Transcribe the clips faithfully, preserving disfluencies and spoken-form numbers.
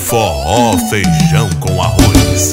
Forró, feijão com arroz.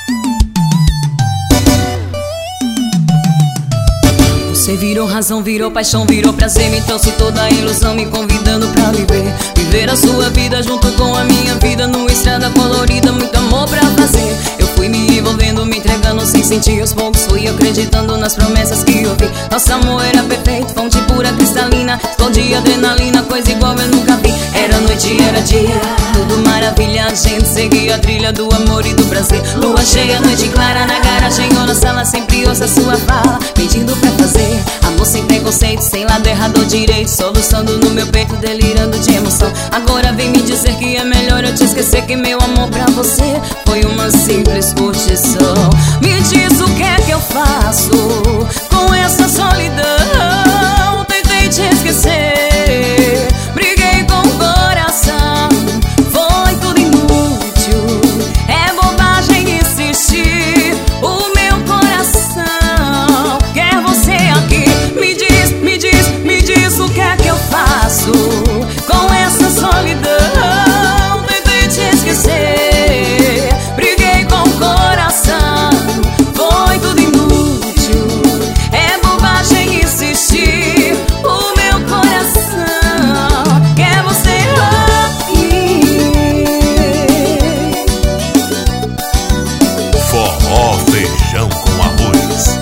Você virou razão, virou paixão, virou prazer, me trouxe toda a ilusão, me convidando pra viver. Viver a sua vida junto com a minha vida, numa estrada colorida, muito amor pra fazer. Eu fui me envolvendo, me entregando sem sentir aos poucos, fui acreditando nas promessas que ouvi. Nosso amor era perfeito, fonte pura, cristalina, explodia adrenalina, coisa igual eu nunca vi. Era noite, era dia, tudo maravilha, a gente seguia a trilha do amor e do prazer. Lua cheia, noite clara, na garagem ou na sala, sempre ouça sua fala, pedindo pra fazer. Amor sem preconceito, sem lado errado ou direito, soluçando no meu peito, delirando de emoção. Agora vem me dizer que é melhor eu te esquecer, que meu amor pra você foi uma simples curtição. Me diz o que é que eu faço com essa solidão. Tentei te esquecer, briguei com o coração, foi tudo inútil, é bobagem insistir. O meu coração quer você aqui. Me diz, me diz, me diz o que é que eu faço com essa solidão. Tentei te esquecer, briguei com o coração, foi tudo inútil, é bobagem insistir. O meu coração quer você aqui. Forró, feijão com arroz.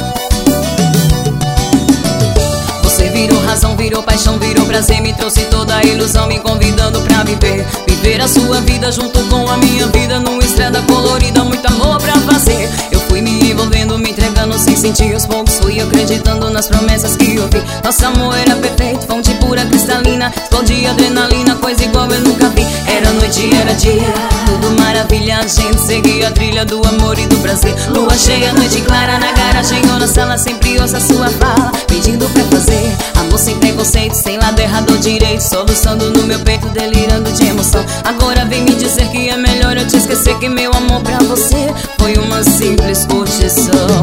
Você virou razão, virou paixão, virou prazer, me trouxe toda a ilusão, me convidando pra viver. Viver a sua vida junto com a minha vida, numa estrada colorida, muito amor pra fazer. Eu fui me envolvendo, me entregando sem sentir aos poucos, fui acreditando nas promessas que ouvi. Nosso amor era perfeito, fonte pura, cristalina, explodia adrenalina, coisa igual eu nunca vi. Era noite, era dia, tudo maravilha, a gente seguia a trilha do amor e do prazer. Lua cheia, noite clara, na garagem ou na sala, sempre ouça sua fala, pedindo pra fazer. Amor sem preconceito, sem lado errado ou direito, soluçando no meu peito, delirando de emoção. Agora vem me dizer que é melhor eu te esquecer, que meu amor pra você foi uma simples curtição.